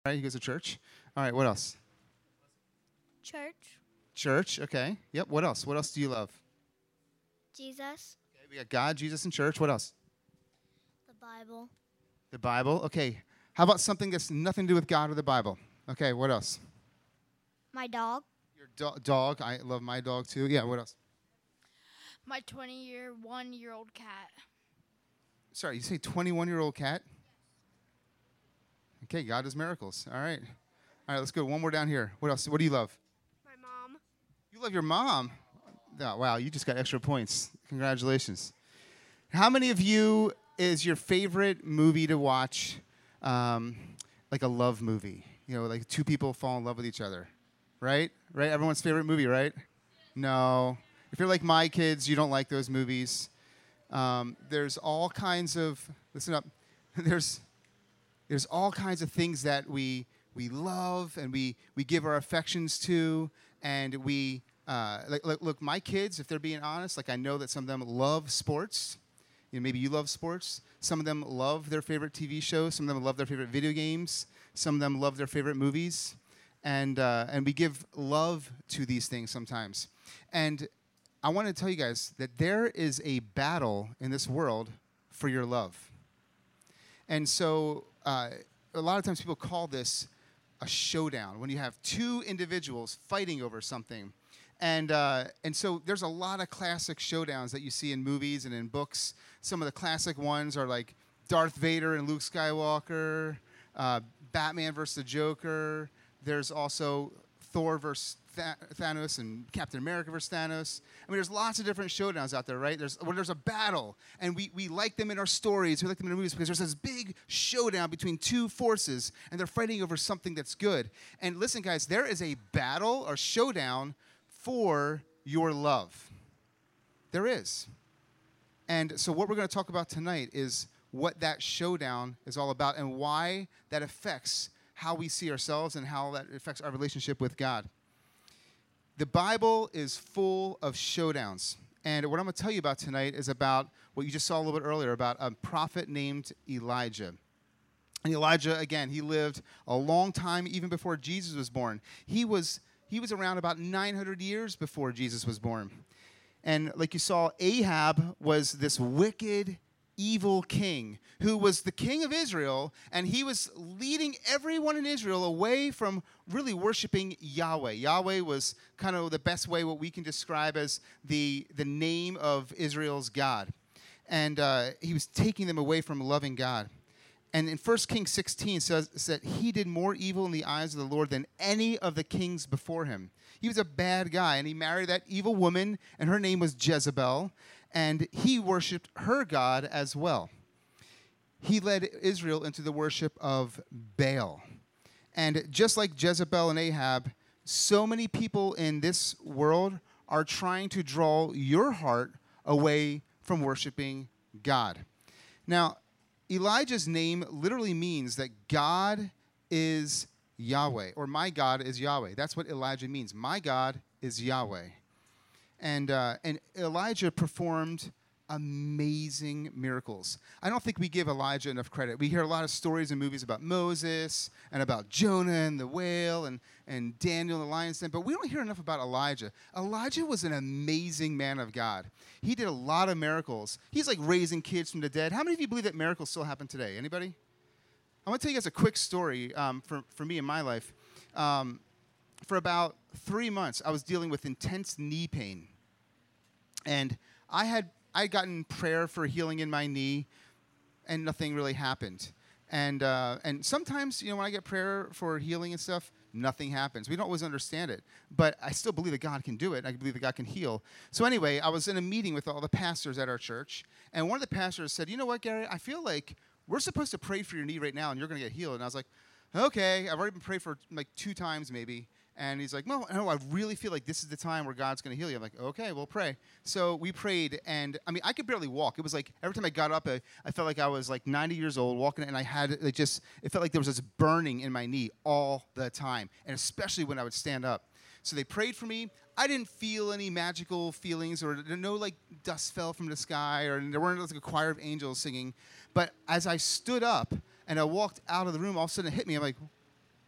Right, he goes to church. All right, what else? Church. Church, okay. Yep, what else? What else do you love? Jesus. Okay, we got God, Jesus, and church. What else? The Bible. The Bible. Okay, how about something that's nothing to do with God or the Bible? Okay, what else? My dog. Your dog. I love my dog, too. Yeah, what else? My 1-year-old cat. Sorry, you say 21-year-old cat? Okay, God does miracles. All right. All right, let's go. One more down here. What else? What do you love? My mom. You love your mom. Oh, wow, you just got extra points. Congratulations. How many of you is your favorite movie to watch like a love movie? You know, like two people fall in love with each other, right? Right? Everyone's favorite movie, right? No. If you're like my kids, you don't like those movies. There's all kinds of, listen up, there's all kinds of things that we love and we give our affections to, and we, look, my kids, if they're being honest, like I know that some of them love sports. You know, maybe you love sports. Some of them love their favorite TV shows. Some of them love their favorite video games. Some of them love their favorite movies. And we give love to these things sometimes. And I want to tell you guys that there is a battle in this world for your love. And so a lot of times people call this a showdown, when you have two individuals fighting over something. And so there's a lot of classic showdowns that you see in movies and in books. Some of the classic ones are like Darth Vader and Luke Skywalker, Batman versus the Joker. There's also Thor versus Thanos and Captain America versus Thanos. I mean, there's lots of different showdowns out there, right? There's a battle, and we like them in our stories, we like them in our movies, because there's this big showdown between two forces, and they're fighting over something that's good. And listen, guys, there is a battle or showdown for your love. There is. And so what we're going to talk about tonight is what that showdown is all about and why that affects how we see ourselves and how that affects our relationship with God. The Bible is full of showdowns. And what I'm going to tell you about tonight is about what you just saw a little bit earlier, about a prophet named Elijah. And Elijah, again, he lived a long time even before Jesus was born. He was around about 900 years before Jesus was born. And like you saw, Ahab was this wicked, evil king who was the king of Israel, and he was leading everyone in Israel away from really worshiping Yahweh. Yahweh was kind of the best way, what we can describe as the name of Israel's God. And he was taking them away from loving God. And in 1 Kings 16 says that he did more evil in the eyes of the Lord than any of the kings before him. He was a bad guy, and he married that evil woman, and her name was Jezebel, and he worshipped her God as well. He led Israel into the worship of Baal. And just like Jezebel and Ahab, so many people in this world are trying to draw your heart away from worshiping God. Now, Elijah's name literally means that God is Yahweh, or my God is Yahweh. That's what Elijah means. My God is Yahweh. And Elijah performed amazing miracles. I don't think we give Elijah enough credit. We hear a lot of stories and movies about Moses and about Jonah and the whale and Daniel and the lion's den, but we don't hear enough about Elijah. Elijah was an amazing man of God. He did a lot of miracles. He's like raising kids from the dead. How many of you believe that miracles still happen today? Anybody? I want to tell you guys a quick story for me in my life. For about 3 months, I was dealing with intense knee pain. And I had gotten prayer for healing in my knee, and nothing really happened. And sometimes, when I get prayer for healing and stuff, nothing happens. We don't always understand it. But I still believe that God can do it. I believe that God can heal. So anyway, I was in a meeting with all the pastors at our church, and one of the pastors said, "You know what, Gary? I feel like we're supposed to pray for your knee right now, and you're going to get healed." And I was like, "Okay, I've already been prayed for like 2 times maybe." And he's like, no, I really feel like this is the time where God's going to heal you. I'm like, okay, we'll pray. So we prayed, and I could barely walk. It was like every time I got up, I felt like I was like 90 years old walking, and it felt like there was this burning in my knee all the time, and especially when I would stand up. So they prayed for me. I didn't feel any magical feelings, or no like dust fell from the sky, or there weren't like a choir of angels singing. But as I stood up and I walked out of the room, all of a sudden it hit me. I'm like,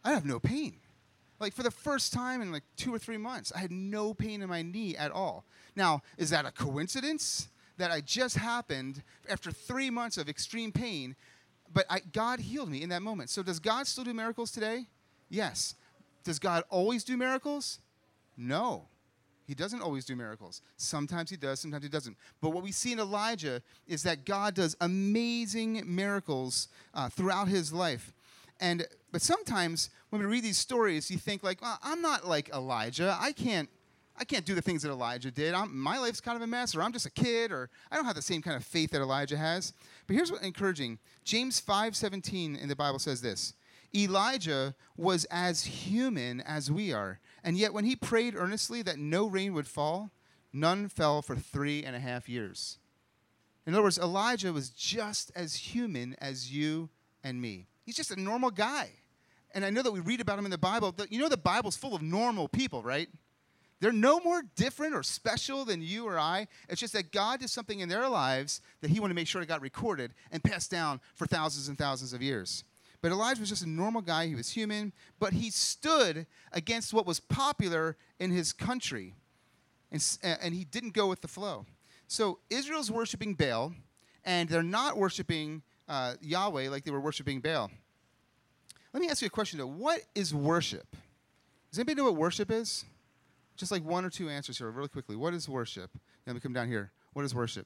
I have no pain. Like for the first time in like 2 or 3 months, I had no pain in my knee at all. Now, is that a coincidence that I just happened after 3 months of extreme pain? But God healed me in that moment. So does God still do miracles today? Yes. Does God always do miracles? No. He doesn't always do miracles. Sometimes he does, sometimes he doesn't. But what we see in Elijah is that God does amazing miracles throughout his life. But sometimes when we read these stories, you think like, well, I'm not like Elijah. I can't do the things that Elijah did. My life's kind of a mess, or I'm just a kid, or I don't have the same kind of faith that Elijah has. But here's what's encouraging. James 5:17 in the Bible says this: Elijah was as human as we are, and yet when he prayed earnestly that no rain would fall, none fell for 3.5 years. In other words, Elijah was just as human as you and me. He's just a normal guy. And I know that we read about him in the Bible. You know the Bible's full of normal people, right? They're no more different or special than you or I. It's just that God did something in their lives that he wanted to make sure it got recorded and passed down for thousands and thousands of years. But Elijah was just a normal guy. He was human. But he stood against what was popular in his country. And he didn't go with the flow. So Israel's worshiping Baal, and they're not worshiping Yahweh like they were worshiping Baal. Let me ask you a question, though. What is worship? Does anybody know what worship is? Just like 1 or 2 answers here really quickly. What is worship? Let me come down here. What is worship?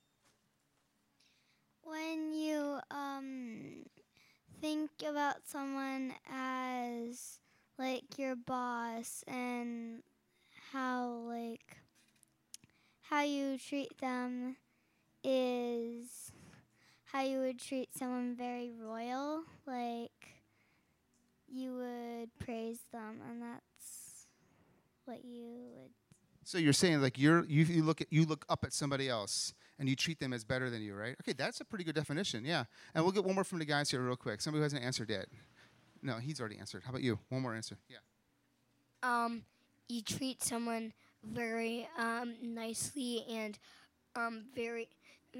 When you think about someone as like your boss and how you treat them is how you would treat someone very royal, like you would praise them, and that's what you would. So you're saying like you look up at somebody else and you treat them as better than you, right? Okay, that's a pretty good definition, yeah. And we'll get one more from the guys here real quick. Somebody who hasn't answered yet. No, he's already answered. How about you? One more answer. Yeah. You treat someone very nicely and very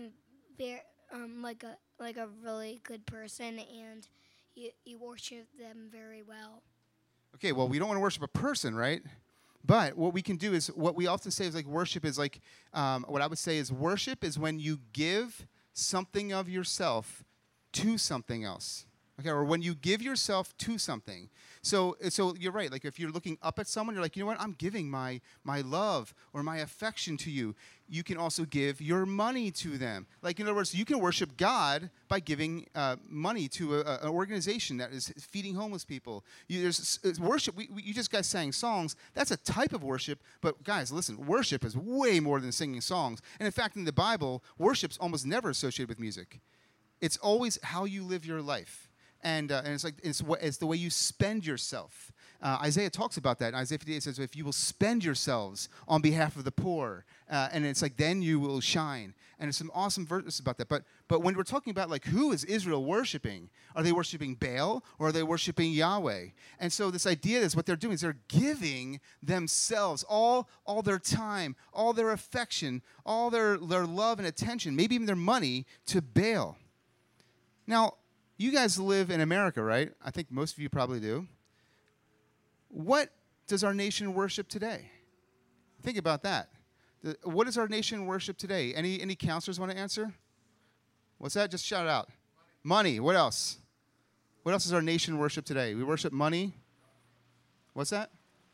like a really good person, and you worship them very well. Okay, well, we don't want to worship a person, right? But what we can do is, what we often say is like worship is like, what I would say is worship is when you give something of yourself to something else. Okay, or when you give yourself to something. So you're right. Like if you're looking up at someone, you're like, you know what? I'm giving my love or my affection to you. You can also give your money to them. Like in other words, you can worship God by giving money to an organization that is feeding homeless people. There's worship. You just guys sang songs. That's a type of worship. But guys, listen, worship is way more than singing songs. And in fact, in the Bible, worship's almost never associated with music. It's always how you live your life. And it's the way you spend yourself. Isaiah talks about that. In Isaiah 58 says, if you will spend yourselves on behalf of the poor, and it's like, then you will shine. And there's some awesome verses about that. But when we're talking about like who is Israel worshiping, are they worshiping Baal or are they worshiping Yahweh? And so this idea is what they're doing is they're giving themselves, all their time, all their affection, all their love and attention, maybe even their money to Baal. Now, you guys live in America, right? I think most of you probably do. What does our nation worship today? Think about that. What does our nation worship today? Any counselors want to answer? What's that? Just shout it out. Money. What else? What else does our nation worship today? We worship money. What's that?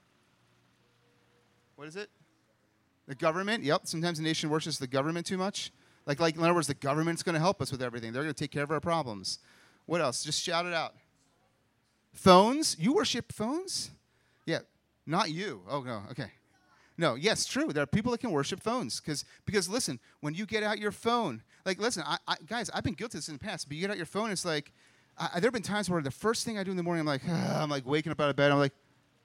What is it? The government. Yep. Sometimes the nation worships the government too much. Like in other words, the government's going to help us with everything. They're going to take care of our problems. What else? Just shout it out. Phones? You worship phones? Yeah. Not you. Oh, no. Okay. No. Yes, true. There are people that can worship phones. Because listen, when you get out your phone, like, listen, guys, I've been guilty of this in the past, but you get out your phone, it's like, there have been times where the first thing I do in the morning, I'm like waking up out of bed, I'm like,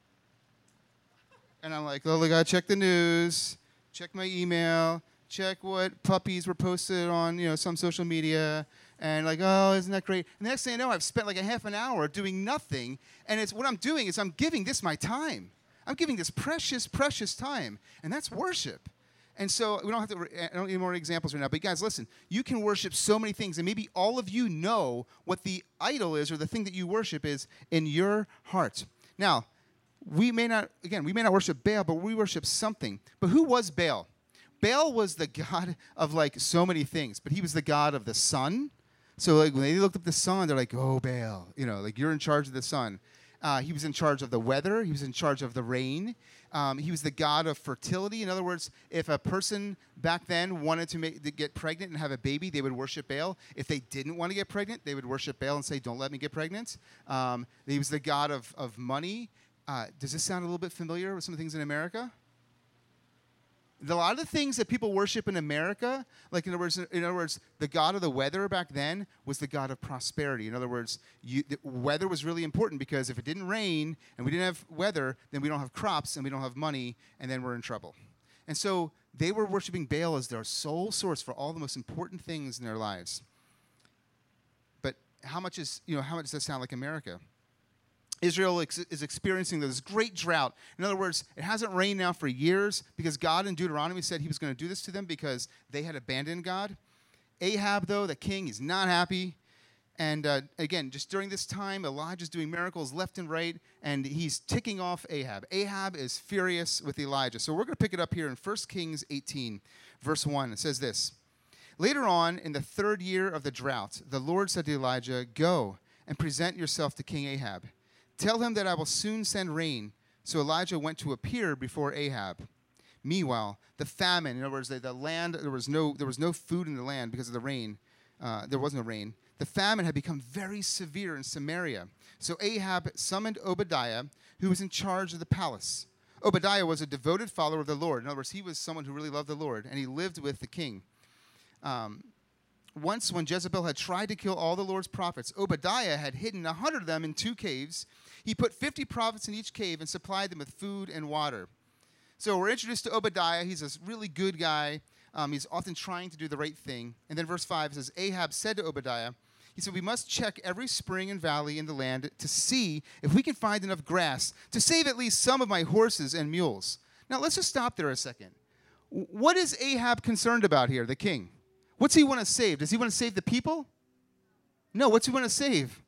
oh, I got to check the news, check my email, check what puppies were posted on, some social media. And like, oh, isn't that great? And the next thing I know, I've spent like a half an hour doing nothing. And it's what I'm doing is I'm giving this my time. I'm giving this precious, precious time. And that's worship. And so we don't have to, I don't need more examples right now. But guys, listen, you can worship so many things. And maybe all of you know what the idol is or the thing that you worship is in your heart. Now, we may not worship Baal, but we worship something. But who was Baal? Baal was the god of like so many things. But he was the god of the sun. So like when they looked up the sun, they're like, oh, Baal. You know, like you're in charge of the sun. He was in charge of the weather. He was in charge of the rain. He was the god of fertility. In other words, if a person back then wanted to get pregnant and have a baby, they would worship Baal. If they didn't want to get pregnant, they would worship Baal and say, don't let me get pregnant. He was the god of money. Does this sound a little bit familiar with some of the things in America? A lot of the things that people worship in America, like in other words, the god of the weather back then was the god of prosperity. In other words, the weather was really important because if it didn't rain and we didn't have weather, then we don't have crops and we don't have money, and then we're in trouble. And so they were worshiping Baal as their sole source for all the most important things in their lives. But how much does that sound like America? Israel is experiencing this great drought. In other words, it hasn't rained now for years because God in Deuteronomy said he was going to do this to them because they had abandoned God. Ahab, though, the king, he's not happy. And again, just during this time, Elijah's doing miracles left and right, and he's ticking off Ahab. Ahab is furious with Elijah. So we're going to pick it up here in 1 Kings 18, verse 1. It says this. Later on, in the 3rd year of the drought, the Lord said to Elijah, go and present yourself to King Ahab. Tell him that I will soon send rain. So Elijah went to appear before Ahab. Meanwhile, the famine, in other words, the land, there was no food in the land because of the rain. There was no rain. The famine had become very severe in Samaria. So Ahab summoned Obadiah, who was in charge of the palace. Obadiah was a devoted follower of the Lord. In other words, he was someone who really loved the Lord, and he lived with the king. Once, when Jezebel had tried to kill all the Lord's prophets, Obadiah had hidden 100 of them in 2 caves. He put 50 prophets in each cave and supplied them with food and water. So we're introduced to Obadiah. He's a really good guy. He's often trying to do the right thing. And then verse 5 says, Ahab said to Obadiah, he said, we must check every spring and valley in the land to see if we can find enough grass to save at least some of my horses and mules. Now, let's just stop there a second. What is Ahab concerned about here, the king? What's he want to save? Does he want to save the people? No, what's he want to save?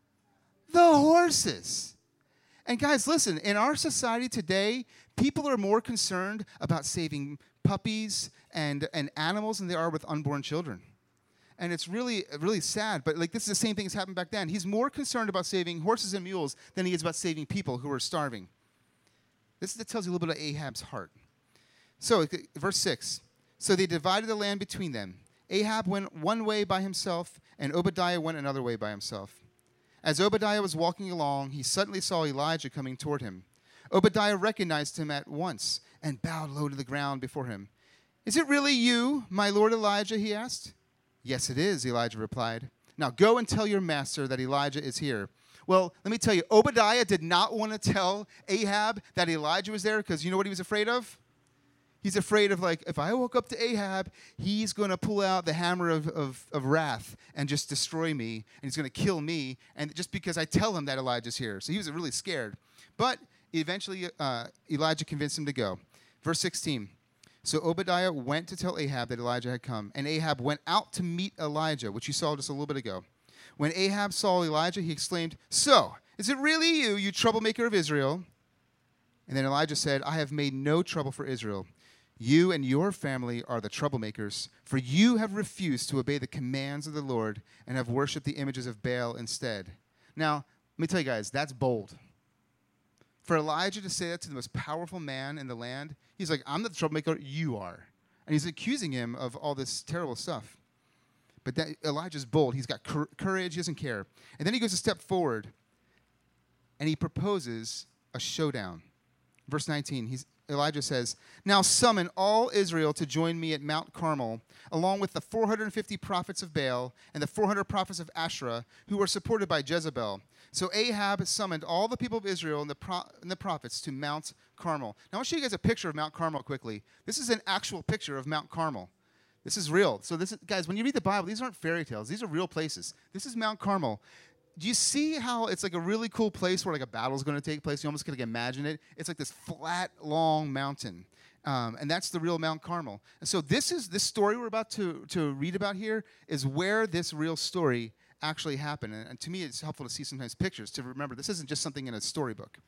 The horses. And guys, listen, in our society today, people are more concerned about saving puppies and animals than they are with unborn children. And it's really, really sad, but like this is the same thing that's happened back then. He's more concerned about saving horses and mules than he is about saving people who are starving. That tells you a little bit of Ahab's heart. So, verse 6. So they divided the land between them. Ahab went one way by himself, and Obadiah went another way by himself. As Obadiah was walking along, he suddenly saw Elijah coming toward him. Obadiah recognized him at once and bowed low to the ground before him. Is it really you, my lord Elijah? He asked. Yes, it is, Elijah replied. Now go and tell your master that Elijah is here. Well, let me tell you, Obadiah did not want to tell Ahab that Elijah was there because you know what he was afraid of? He's afraid of, like, if I woke up to Ahab, he's going to pull out the hammer of wrath and just destroy me, and he's going to kill me, and just because I tell him that Elijah's here. So he was really scared. But eventually Elijah convinced him to go. Verse 16. So Obadiah went to tell Ahab that Elijah had come, and Ahab went out to meet Elijah, which you saw just a little bit ago. When Ahab saw Elijah, he exclaimed, so, is it really you, you troublemaker of Israel? And then Elijah said, I have made no trouble for Israel. You and your family are the troublemakers, for you have refused to obey the commands of the Lord and have worshipped the images of Baal instead. Now, let me tell you guys, that's bold. For Elijah to say that to the most powerful man in the land, he's like, I'm not the troublemaker, you are. And he's accusing him of all this terrible stuff. But Elijah's bold. He's got courage. He doesn't care. And then he goes a step forward, and he proposes a showdown. Verse 19, Elijah says, now summon all Israel to join me at Mount Carmel, along with the 450 prophets of Baal and the 400 prophets of Asherah, who were supported by Jezebel. So Ahab summoned all the people of Israel and the prophets to Mount Carmel. Now I want to show you guys a picture of Mount Carmel quickly. This is an actual picture of Mount Carmel. This is real. So guys, when you read the Bible, these aren't fairy tales. These are real places. This is Mount Carmel. Do you see how it's like a really cool place where like a battle's going to take place? You almost can like imagine it. It's like this flat, long mountain. And that's the real Mount Carmel. And so this story we're about to read about here is where this real story actually happened. And to me, it's helpful to see sometimes pictures to remember this isn't just something in a storybook.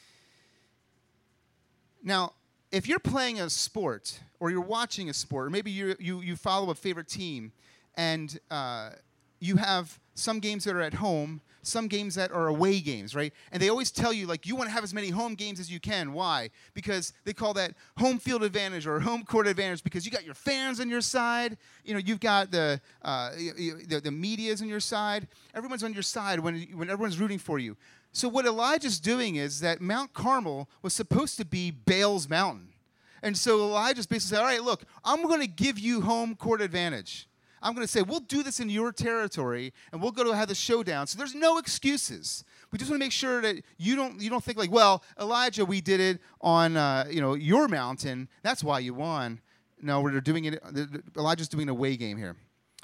Now, if you're playing a sport or you're watching a sport, or maybe you follow a favorite team, and you have some games that are at home, some games that are away games, right? And they always tell you, like, you want to have as many home games as you can. Why? Because they call that home field advantage or home court advantage, because you got your fans on your side. You know, you've got the media's on your side. Everyone's on your side when everyone's rooting for you. So what Elijah's doing is that Mount Carmel was supposed to be Baal's mountain. And so Elijah's basically said, all right, look, I'm going to give you home court advantage. I'm going to say, we'll do this in your territory, and we'll go to have the showdown. So there's no excuses. We just want to make sure that you don't think like, well, Elijah, we did it on your mountain. That's why you won. No, we're doing it. Elijah's doing an away game here.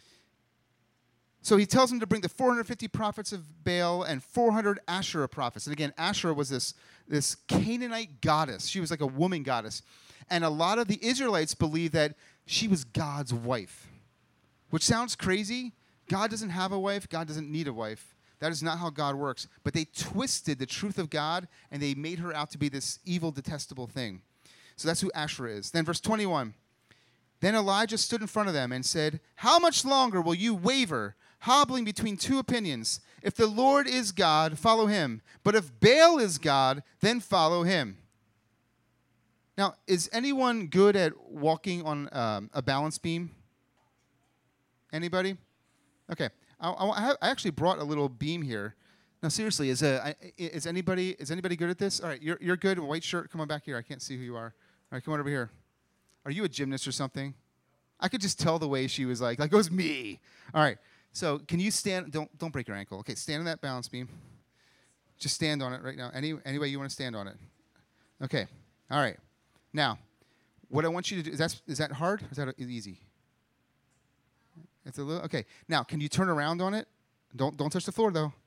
So he tells them to bring the 450 prophets of Baal and 400 Asherah prophets. And again, Asherah was this Canaanite goddess. She was like a woman goddess. And a lot of the Israelites believed that she was God's wife. Which sounds crazy. God doesn't have a wife. God doesn't need a wife. That is not how God works. But they twisted the truth of God, and they made her out to be this evil, detestable thing. So that's who Asherah is. Then verse 21. Then Elijah stood in front of them and said, how much longer will you waver, hobbling between two opinions? If the Lord is God, follow him. But if Baal is God, then follow him. Now, is anyone good at walking on a balance beam? Anybody? Okay. I actually brought a little beam here. No, seriously, is anybody good at this? All right, you're good. White shirt, come on back here. I can't see who you are. All right, come on over here. Are you a gymnast or something? I could just tell the way she was like it was me. All right. So can you stand? Don't break your ankle. Okay, stand on that balance beam. Just stand on it right now. Any way you want to stand on it. Okay. All right. Now, what I want you to do is that hard or is that easy? It's a little okay. Now, can you turn around on it? Don't touch the floor though.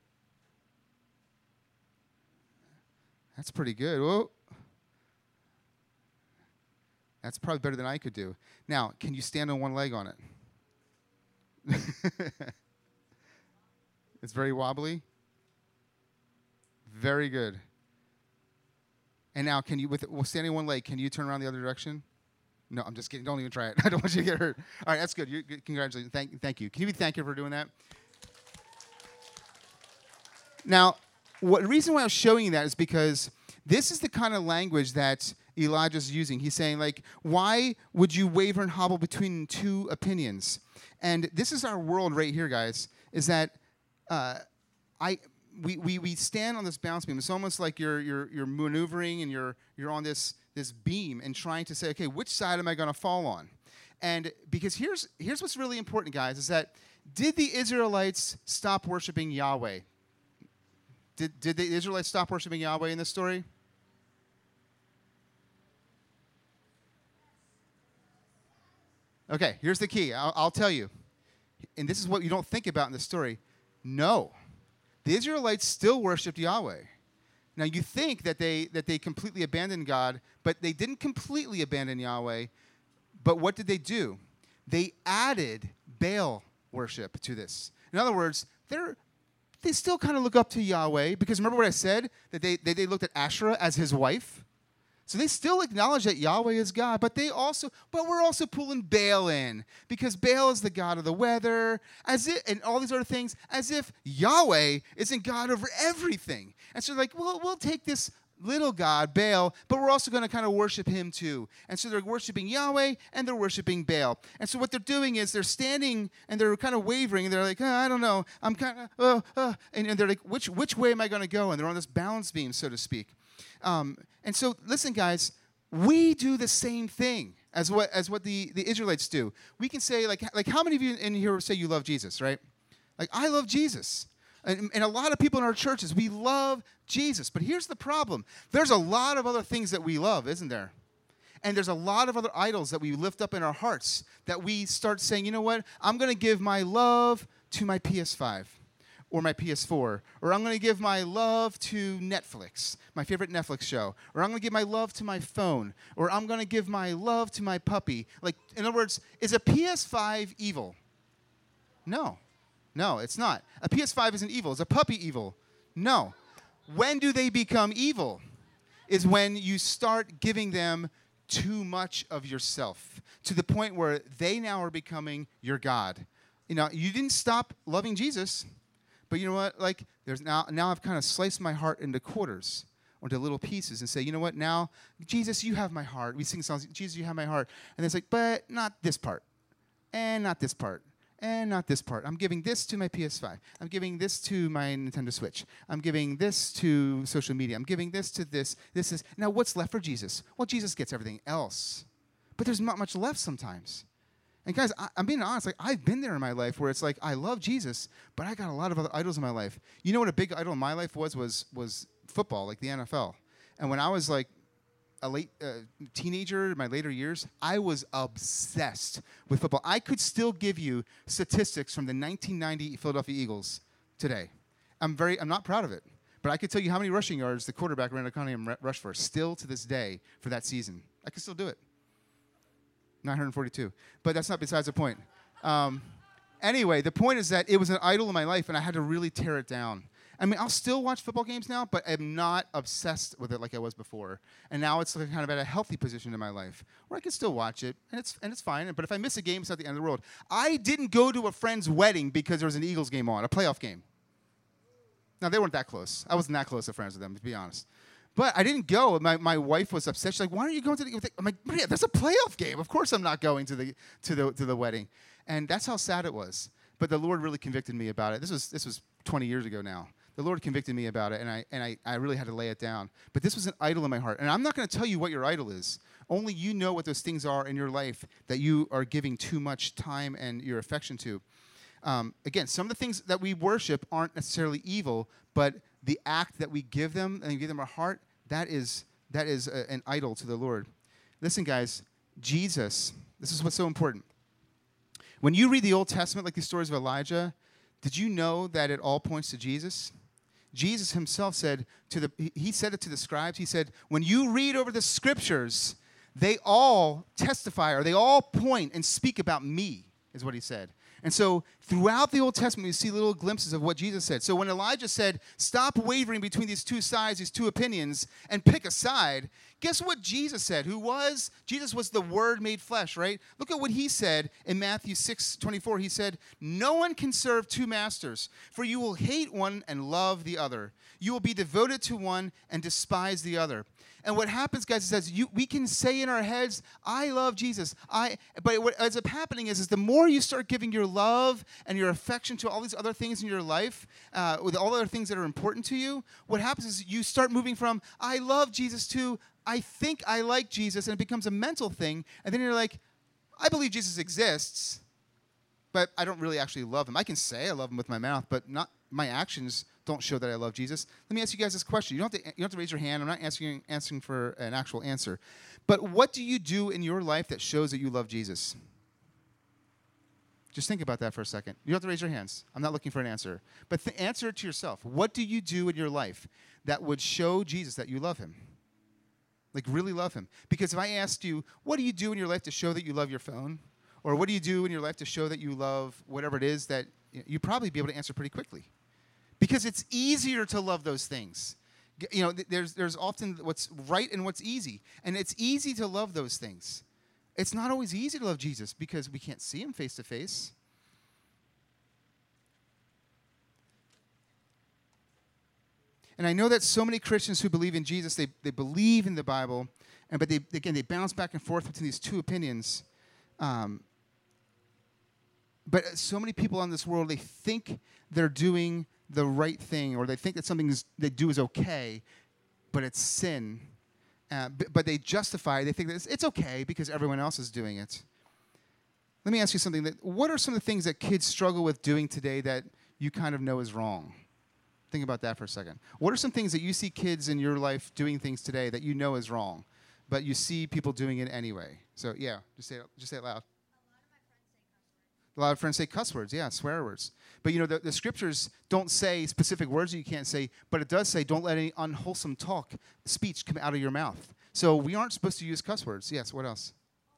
That's pretty good. Whoa. That's probably better than I could do. Now, can you stand on one leg on it? It's very wobbly. Very good. And now, can you standing on one leg? Can you turn around the other direction? No, I'm just kidding. Don't even try it. I don't want you to get hurt. All right, that's good. Congratulations. Thank you. Can you be thankful for doing that? Now, the reason why I was showing you that is because this is the kind of language that Elijah's using. He's saying, like, why would you waver and hobble between two opinions? And this is our world right here, guys, is that we stand on this balance beam. It's almost like you're maneuvering and you're on this beam and trying to say, okay, which side am I going to fall on? And because here's what's really important, guys, is that did the Israelites stop worshiping Yahweh? Did the Israelites stop worshiping Yahweh in this story? Okay, here's the key. I'll tell you. And this is what you don't think about in the story. No. The Israelites still worshiped Yahweh. Now, you think that they completely abandoned God, but they didn't completely abandon Yahweh. But what did they do? They added Baal worship to this. In other words, they still kind of look up to Yahweh, because remember what I said? That they looked at Asherah as his wife? So they still acknowledge that Yahweh is God, but we're also pulling Baal in, because Baal is the god of the weather, and all these other things, as if Yahweh isn't God over everything. And so they're like, well, we'll take this little god, Baal, but we're also going to kind of worship him too. And so they're worshiping Yahweh and they're worshiping Baal. And so what they're doing is they're standing and they're kind of wavering, and they're like, I don't know, I'm kind of, and they're like, which way am I going to go? And they're on this balance beam, so to speak. And so, listen, guys, we do the same thing as what the Israelites do. We can say, like how many of you in here say you love Jesus, right? Like, I love Jesus. And a lot of people in our churches, we love Jesus. But here's the problem. There's a lot of other things that we love, isn't there? And there's a lot of other idols that we lift up in our hearts that we start saying, you know what? I'm going to give my love to my PS5. or my PS4, or I'm going to give my love to Netflix, my favorite Netflix show, or I'm going to give my love to my phone, or I'm going to give my love to my puppy. Like, in other words, is a PS5 evil? No. No, it's not. A PS5 isn't evil. Is a puppy evil? No. When do they become evil? Is when you start giving them too much of yourself to the point where they now are becoming your God. You know, you didn't stop loving Jesus, but you know what? Like, there's now I've kind of sliced my heart into quarters, or into little pieces, and say, you know what? Now, Jesus, you have my heart. We sing songs, Jesus, you have my heart. And it's like, but not this part, and not this part, and not this part. I'm giving this to my PS5. I'm giving this to my Nintendo Switch. I'm giving this to social media. I'm giving this to this. This is, now what's left for Jesus? Well, Jesus gets everything else. But there's not much left sometimes. And guys, I'm being honest, like, I've been there in my life where it's like, I love Jesus, but I got a lot of other idols in my life. You know what a big idol in my life was football, like the NFL. And when I was like a late teenager, in my later years, I was obsessed with football. I could still give you statistics from the 1990 Philadelphia Eagles today. I'm not proud of it, but I could tell you how many rushing yards the quarterback Randall Cunningham rushed for still to this day for that season. I could still do it. 942. But that's not besides the point. Anyway, the point is that it was an idol in my life, and I had to really tear it down. I mean, I'll still watch football games now, but I'm not obsessed with it like I was before. And now it's like kind of at a healthy position in my life where I can still watch it, and it's fine. But if I miss a game, it's not the end of the world. I didn't go to a friend's wedding because there was an Eagles game on, a playoff game. Now, they weren't that close. I wasn't that close to friends with them, to be honest. But I didn't go. My wife was upset. She's like, "Why aren't you going to the?" I'm like, "Maria, there's a playoff game. Of course, I'm not going to the wedding." And that's how sad it was. But the Lord really convicted me about it. This was 20 years ago now. The Lord convicted me about it, and I really had to lay it down. But this was an idol in my heart. And I'm not going to tell you what your idol is. Only you know what those things are in your life that you are giving too much time and your affection to. Again, some of the things that we worship aren't necessarily evil, but the act that we give them and give them our heart, that is an idol to the Lord. Listen, guys, Jesus, this is what's so important. When you read the Old Testament, like these stories of Elijah, did you know that it all points to Jesus? Jesus himself said he said it to the scribes. He said, when you read over the scriptures, they all testify, or they all point and speak about me, is what he said. And so throughout the Old Testament, we see little glimpses of what Jesus said. So when Elijah said, stop wavering between these two sides, these two opinions, and pick a side, guess what Jesus said? Jesus was the Word made flesh, right? Look at what he said in Matthew 6:24. He said, no one can serve two masters, for you will hate one and love the other. You will be devoted to one and despise the other. And what happens, guys, is we can say in our heads, I love Jesus. But what ends up happening is the more you start giving your love and your affection to all these other things in your life, with all the other things that are important to you, what happens is you start moving from, I love Jesus, to, I think I like Jesus, and it becomes a mental thing. And then you're like, I believe Jesus exists, but I don't really actually love him. I can say I love him with my mouth, but not my actions don't show that I love Jesus. Let me ask you guys this question. You don't have to raise your hand. I'm not asking for an actual answer. But what do you do in your life that shows that you love Jesus? Just think about that for a second. You don't have to raise your hands. I'm not looking for an answer. But answer it to yourself. What do you do in your life that would show Jesus that you love him? Like, really love him? Because if I asked you, what do you do in your life to show that you love your phone? Or what do you do in your life to show that you love whatever it is, that you'd probably be able to answer pretty quickly. Because it's easier to love those things. You know, there's often what's right and what's easy. And it's easy to love those things. It's not always easy to love Jesus because we can't see him face to face. And I know that so many Christians who believe in Jesus, they believe in the Bible, but they bounce back and forth between these two opinions. But so many people in this world, they think they're doing the right thing, or they think that something they do is okay, but it's sin. But they justify, they think that it's okay because everyone else is doing it. Let me ask you something. What are some of the things that kids struggle with doing today that you kind of know is wrong? Think about that for a second. What are some things that you see kids in your life doing things today that you know is wrong, but you see people doing it anyway? So, yeah, just say it loud. A lot of friends say cuss words, yeah, swear words. But the scriptures don't say specific words that you can't say, but it does say don't let any unwholesome speech come out of your mouth. So we aren't supposed to use cuss words. Yes, what else?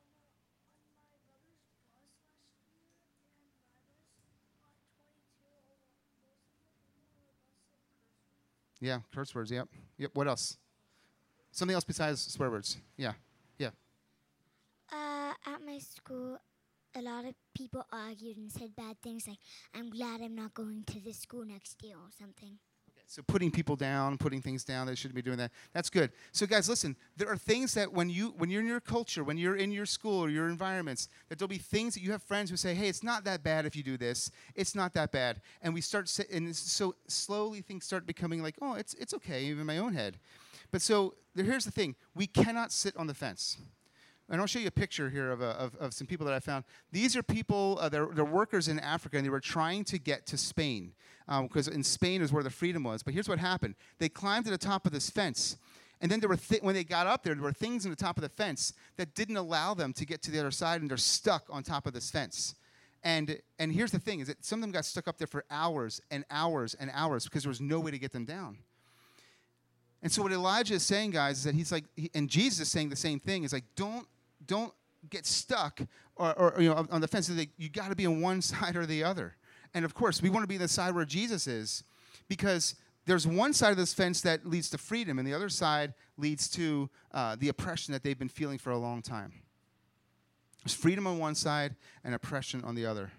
Yeah, curse words, yep. Yep, what else? Something else besides swear words. Yeah, yeah. At my school, a lot of people argued and said bad things like, I'm glad I'm not going to this school next year or something. So putting people down, putting things down, they shouldn't be doing that. That's good. So guys, listen, there are things that when you're in your culture, when you're in your school or your environments, that there'll be things that you have friends who say, hey, it's not that bad if you do this. It's not that bad. And we start, and so slowly things start becoming like, oh, it's okay, even in my own head. But so here's the thing. We cannot sit on the fence. And I'll show you a picture here of some people that I found. These are people, they're workers in Africa, and they were trying to get to Spain, because in Spain is where the freedom was. But here's what happened. They climbed to the top of this fence, and then when they got up there were things on the top of the fence that didn't allow them to get to the other side, and they're stuck on top of this fence. And here's the thing, is that some of them got stuck up there for hours and hours and hours because there was no way to get them down. And so what Elijah is saying, guys, is that he's like, and Jesus is saying the same thing, is like, don't get stuck or on the fence. You got to be on one side or the other. And of course, we want to be the side where Jesus is, because there's one side of this fence that leads to freedom, and the other side leads to the oppression that they've been feeling for a long time. There's freedom on one side and oppression on the other.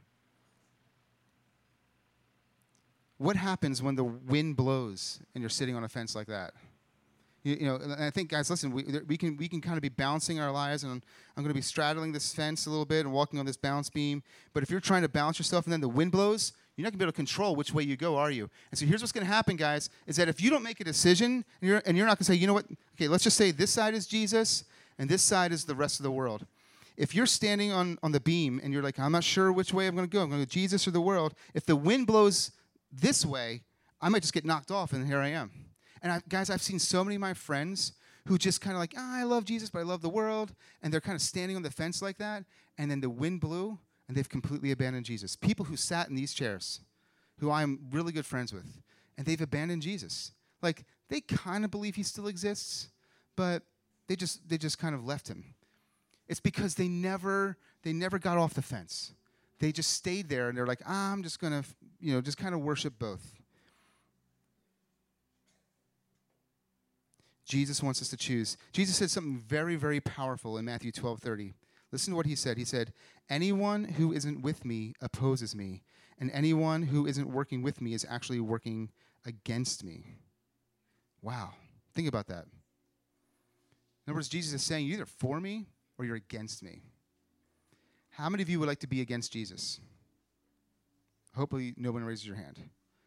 What happens when the wind blows and you're sitting on a fence like that? And I think, guys, listen, we can kind of be bouncing our lives, and I'm going to be straddling this fence a little bit and walking on this balance beam. But if you're trying to balance yourself and then the wind blows, you're not going to be able to control which way you go, are you? And so here's what's going to happen, guys, is that if you don't make a decision, and you're not going to say, you know what, okay, let's just say this side is Jesus and this side is the rest of the world. If you're standing on the beam and you're like, I'm not sure which way I'm going to go to Jesus or the world, if the wind blows this way, I might just get knocked off, and here I am. And guys, I've seen so many of my friends who just kind of like, I love Jesus, but I love the world. And they're kind of standing on the fence like that. And then the wind blew, and they've completely abandoned Jesus. People who sat in these chairs, who I'm really good friends with, and they've abandoned Jesus. Like, they kind of believe he still exists, but they just kind of left him. It's because they never got off the fence. They just stayed there, and they're like, I'm just going to, just kind of worship both. Jesus wants us to choose. Jesus said something very, very powerful in Matthew 12:30. Listen to what he said. He said, anyone who isn't with me opposes me, and anyone who isn't working with me is actually working against me. Wow. Think about that. In other words, Jesus is saying, you're either for me or you're against me. How many of you would like to be against Jesus? Hopefully no one raises your hand.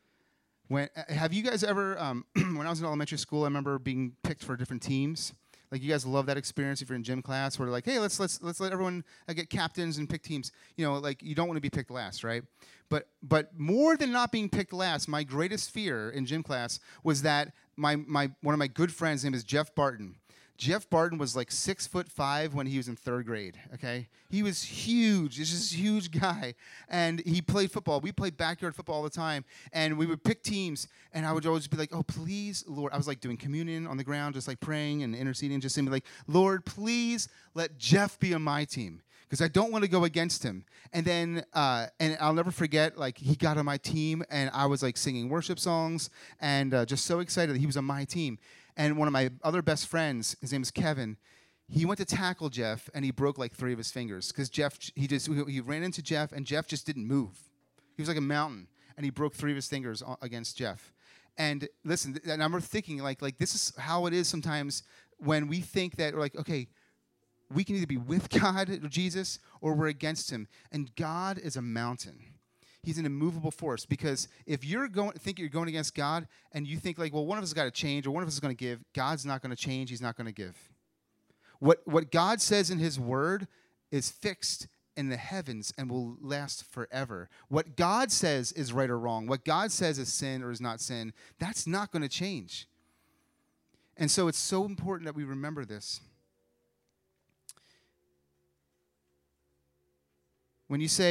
Have you guys ever, when I was in elementary school, I remember being picked for different teams. Like, you guys love that experience if you're in gym class where they're like, hey, let's let everyone get captains and pick teams. Like, you don't want to be picked last, right? But more than not being picked last, my greatest fear in gym class was that one of my good friends' name is Jeff Barton. Jeff Barton was like 6'5" when he was in third grade, okay? He was huge. He's just a huge guy. And he played football. We played backyard football all the time. And we would pick teams, and I would always be like, oh, please, Lord. I was like doing communion on the ground, just like praying and interceding, just saying like, Lord, please let Jeff be on my team, because I don't want to go against him. And then, and I'll never forget, like, he got on my team, and I was like singing worship songs and just so excited that he was on my team. And one of my other best friends, his name is Kevin, he went to tackle Jeff, and he broke like 3 of his fingers because he ran into Jeff, and Jeff just didn't move. He was like a mountain, and he broke 3 of his fingers against Jeff. And listen, and I remember thinking, like this is how it is sometimes when we think that we're like, okay, we can either be with God or Jesus, or we're against him. And God is a mountain. He's an immovable force, because if you're going against God and you think like, well, one of us has got to change or one of us is going to give, God's not going to change. He's not going to give. What God says in his word is fixed in the heavens and will last forever. What God says is right or wrong, what God says is sin or is not sin, that's not going to change. And so it's so important that we remember this. When you say,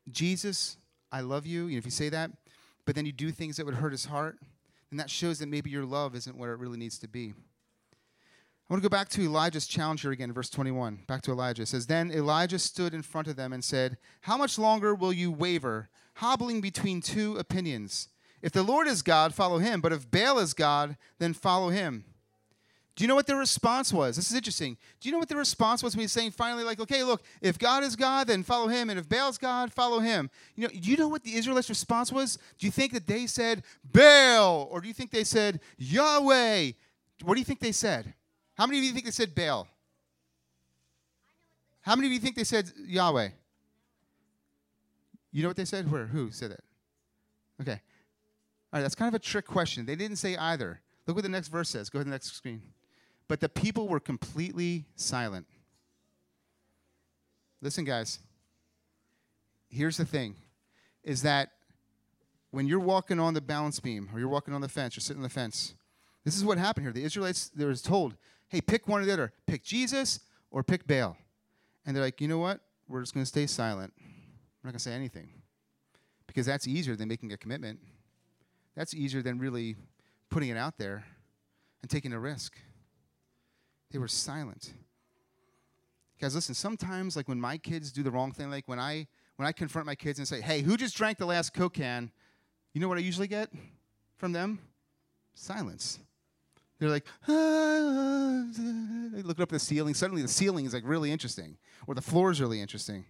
Jesus, I love you, if you say that, but then you do things that would hurt his heart, then that shows that maybe your love isn't where it really needs to be. I want to go back to Elijah's challenge here again, verse 21. Back to Elijah. It says, Then Elijah stood in front of them and said, How much longer will you waver, hobbling between two opinions? If the Lord is God, follow him. But if Baal is God, then follow him. Do you know what their response was? This is interesting. Do you know what their response was when he's saying finally, like, okay, look, if God is God, then follow him. And if Baal is God, follow him. Do you know what the Israelites' response was? Do you think that they said Baal? Or do you think they said Yahweh? What do you think they said? How many of you think they said Baal? How many of you think they said Yahweh? You know what they said? Where? Who said that? Okay. All right, that's kind of a trick question. They didn't say either. Look what the next verse says. Go ahead to the next screen. But the people were completely silent. Listen, guys. Here's the thing, is that when you're walking on the balance beam or you're walking on the fence, you're sitting on the fence, this is what happened here. The Israelites, they were told, hey, pick one or the other. Pick Jesus or pick Baal. And they're like, you know what? We're just going to stay silent. We're not going to say anything. Because that's easier than making a commitment. That's easier than really putting it out there and taking a risk. They were silent. Guys, listen, sometimes, like when my kids do the wrong thing, like when I confront my kids and say, hey, who just drank the last Coke can? You know what I usually get from them? Silence. They're like, they look up at the ceiling. Suddenly the ceiling is like really interesting, or the floor is really interesting.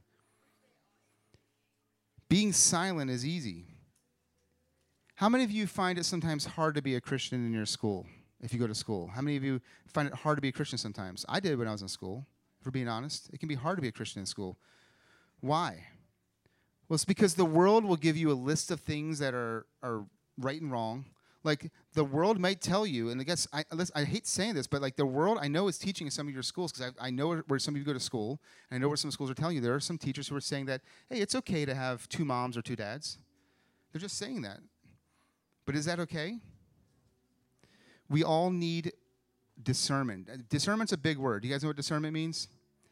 Being silent is easy. How many of you find it sometimes hard to be a Christian in your school, if you go to school? How many of you find it hard to be a Christian sometimes? I did when I was in school, if we're being honest. It can be hard to be a Christian in school. Why? Well, it's because the world will give you a list of things that are right and wrong. Like, the world might tell you, and I guess, I hate saying this, but like the world, I know is teaching in some of your schools, because I know where some of you go to school, and I know where some schools are telling you. There are some teachers who are saying that, hey, it's okay to have 2 moms or 2 dads. They're just saying that. But is that okay? We all need discernment. Discernment's a big word. Do you guys know what discernment means?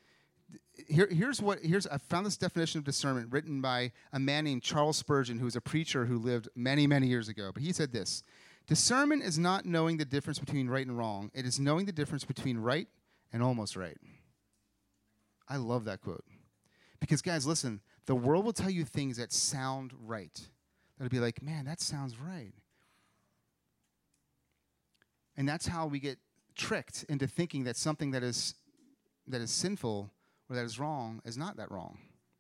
I found this definition of discernment written by a man named Charles Spurgeon, who was a preacher who lived many, many years ago. But he said this: discernment is not knowing the difference between right and wrong. It is knowing the difference between right and almost right. I love that quote. Because, guys, listen, the world will tell you things that sound right. That'll be like, man, that sounds right. And that's how we get tricked into thinking that something that is sinful or that is wrong is not that wrong.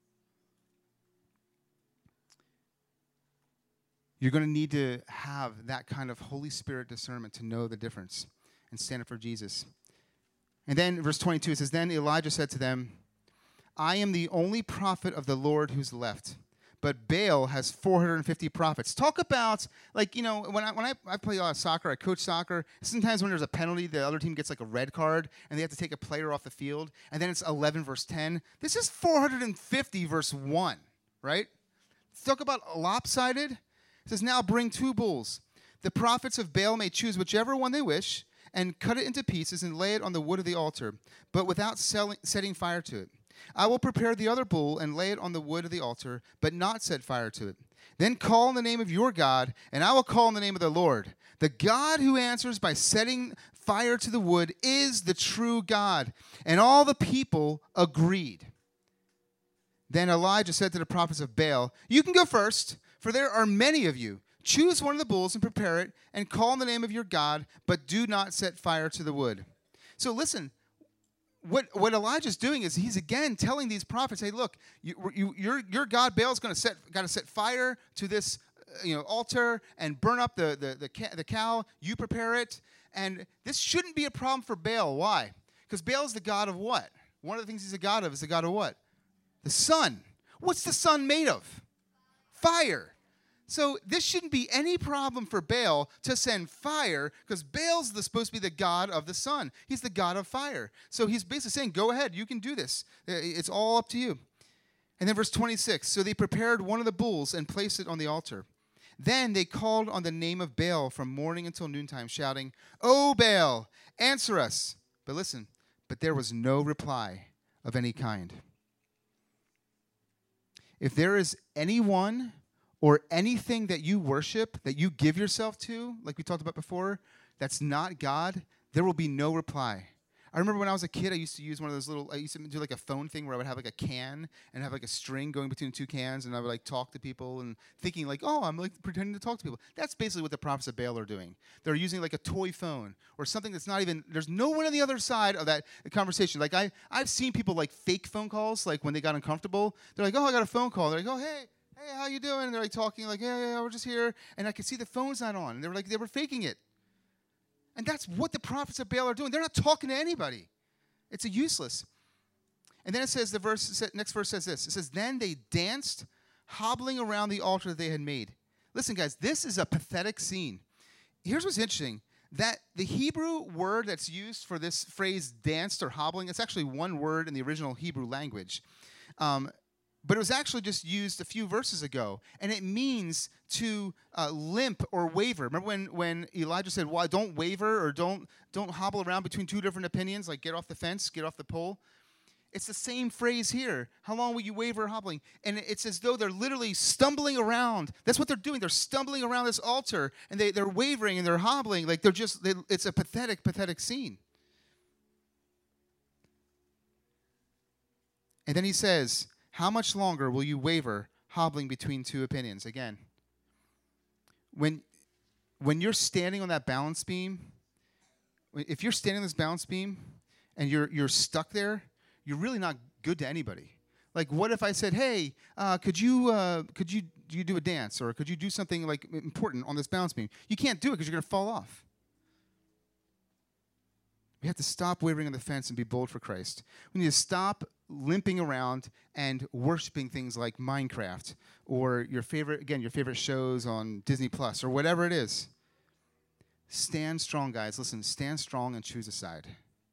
You're going to need to have that kind of Holy Spirit discernment to know the difference and stand up for Jesus. And then verse 22, it says, Then Elijah said to them, I am the only prophet of the Lord who's left, but Baal has 450 prophets. Talk about, like, when I play a lot of soccer, I coach soccer. Sometimes when there's a penalty, the other team gets like a red card, and they have to take a player off the field, and then it's 11 verse 10. This is 450 verse 1, right? Talk about lopsided. It says, Now bring 2 bulls. The prophets of Baal may choose whichever one they wish, and cut it into pieces and lay it on the wood of the altar, but without setting fire to it. I will prepare the other bull and lay it on the wood of the altar, but not set fire to it. Then call on the name of your God, and I will call on the name of the Lord. The God who answers by setting fire to the wood is the true God. And all the people agreed. Then Elijah said to the prophets of Baal, You can go first, for there are many of you. Choose one of the bulls and prepare it, and call on the name of your God, but do not set fire to the wood. So listen. What Elijah's doing is he's again telling these prophets, hey, look, your God Baal's got to set fire to this altar and burn up the cow. You prepare it, and this shouldn't be a problem for Baal. Why? Because Baal's the god of what? One of the things he's a god of is the god of what? The sun. What's the sun made of? Fire. So this shouldn't be any problem for Baal to send fire, because Baal's supposed to be the god of the sun. He's the god of fire. So he's basically saying, go ahead, you can do this. It's all up to you. And then verse 26, so they prepared one of the bulls and placed it on the altar. Then they called on the name of Baal from morning until noontime, shouting, O Baal, answer us. But listen, but there was no reply of any kind. if there is anyone or anything that you worship, that you give yourself to, like we talked about before, that's not God, there will be no reply. I remember when I was a kid, I used to use one of those I used to do like a phone thing where I would have like a can and have like a string going between two cans, and I would like talk to people and thinking like, oh, I'm like pretending to talk to people. That's basically what the prophets of Baal are doing. They're using like a toy phone or something that's not even, there's no one on the other side of that conversation. Like I've seen people like fake phone calls, like when they got uncomfortable. They're like, oh, I got a phone call. They're like, oh, hey, how you doing? And they're like talking like, yeah, we're just here. And I could see the phone's not on. And they were faking it. And that's what the prophets of Baal are doing. They're not talking to anybody. It's useless. And then it says, next verse says this. It says, then they danced, hobbling around the altar that they had made. Listen, guys, this is a pathetic scene. Here's what's interesting. That the Hebrew word that's used for this phrase, danced or hobbling, it's actually one word in the original Hebrew language. But it was actually just used a few verses ago, and it means to limp or waver. Remember when Elijah said, well, don't waver or don't hobble around between two different opinions, like get off the fence, get off the pole? It's the same phrase here. How long will you waver or hobbling? And it's as though they're literally stumbling around. That's what they're doing. They're stumbling around this altar, and they're wavering and they're hobbling. Like it's a pathetic, pathetic scene. And then he says, how much longer will you waver, hobbling between two opinions? Again, when you're standing on that balance beam, if you're standing on this balance beam and you're stuck there, you're really not good to anybody. Like, what if I said, hey, could you do a dance, or could you do something like important on this balance beam? You can't do it because you're going to fall off. We have to stop wavering on the fence and be bold for Christ. We need to stop limping around and worshiping things like Minecraft or your favorite shows on Disney Plus or whatever it is. Stand strong, guys. Listen, stand strong and choose a side.